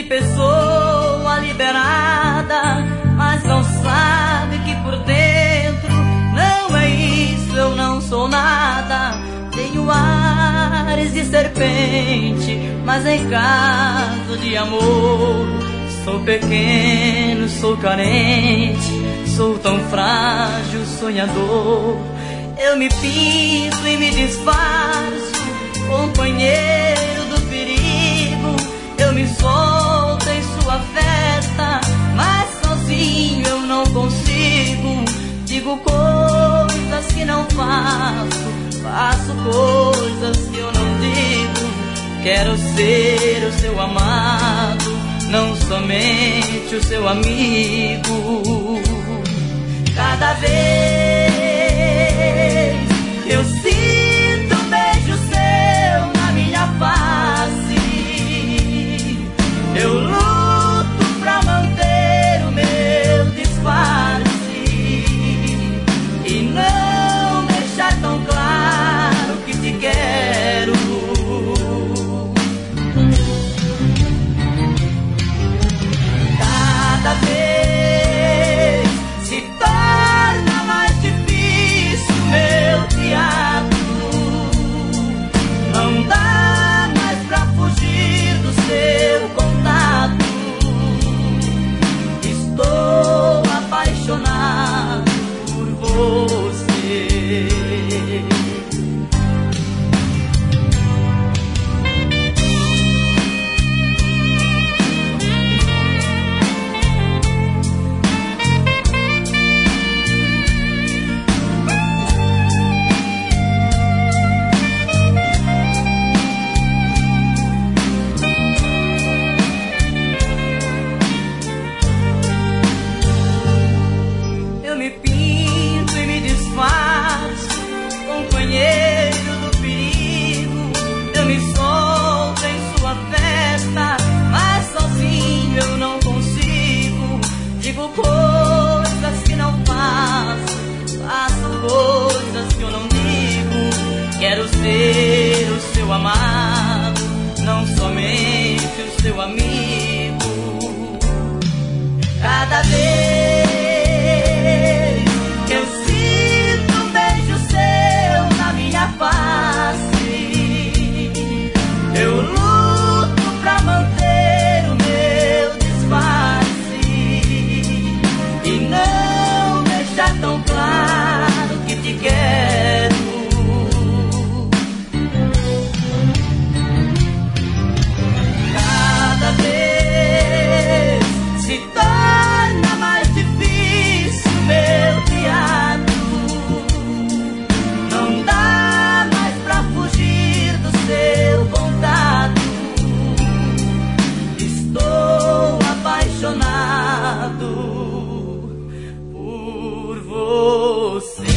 de pessoa liberada, mas não sabe que por dentro não é isso, eu não sou nada. Tenho ares de serpente, mas em caso de amor sou pequeno, sou carente, sou tão frágil, sonhador. Eu me pinto e me disfarço, companheiro do perigo. Eu me solto em sua festa, mas sozinho eu não consigo. Digo coisas que não faço, faço coisas que eu não digo. Quero ser o seu amado, não somente o seu amigo. Cada vez eu sinto um beijo seu na minha face, eu luto pra manter o meu disfarce e não deixar tão claro que te quero. Cada vez se torna mais difícil meu teatro. Não dá mais pra fugir do seu contato. Estou apaixonado por você. Companheiro do perigo, eu me solto em sua festa, mas sozinho eu não consigo. Digo coisas que não faço, faço coisas que eu não digo. Quero ser o seu amado, não somente o seu amigo. Cada vez que eu sinto um beijo seu na minha face, eu luto pra manter o meu disfarce e não deixar tão claro que te quero. Cada vez se torna mais difícil meu teatro. Não dá mais pra fugir do seu contato. Estou apaixonado por você.